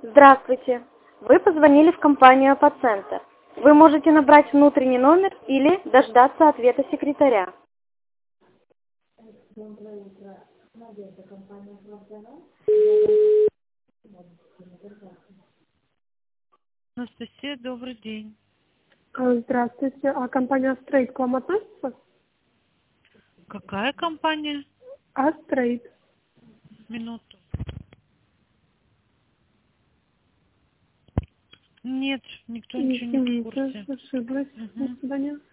Здравствуйте. Вы позвонили в компанию Апоцентр. Вы можете набрать внутренний номер или дождаться ответа секретаря. Анастасия, добрый день. Здравствуйте. А компания Астрейд к вам относится? Какая компания? Астрейд. Минуту. Нет, никто ничего не в Извините, курсе. ошиблась. До Мгм. свидания.